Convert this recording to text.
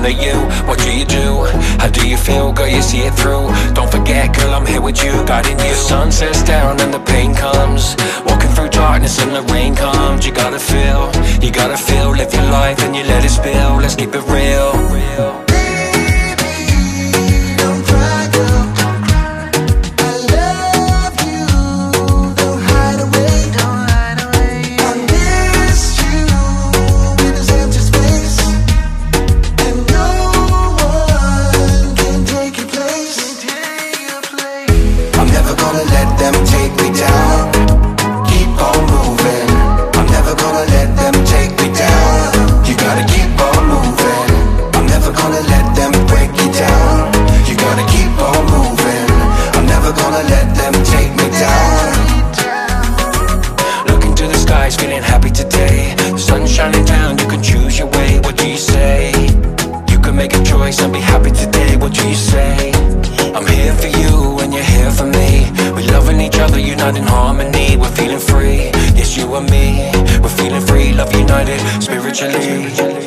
front of you. What do you do? How do you feel? Girl, you see it through. Don't forget, girl, I'm here with you, guiding you. The sun sets down and the pain comes, walking through darkness and the rain comes. You gotta feel, live your life and you let it spill. Let's keep it real. I'm never gonna let them take me down. Keep on moving. I'm never gonna let them take me down. You gotta keep on moving. I'm never gonna let them break you down. You gotta keep on moving. I'm never gonna let them take me down. Look into the skies, feeling happy today. The sun's shining down, you can choose your way. What do you say? You can make a choice and be happy today. What do you say? I'm here for you and you're here for me. We're loving each other, united in harmony. We're feeling free, yes, you and me. We're feeling free, love united spiritually.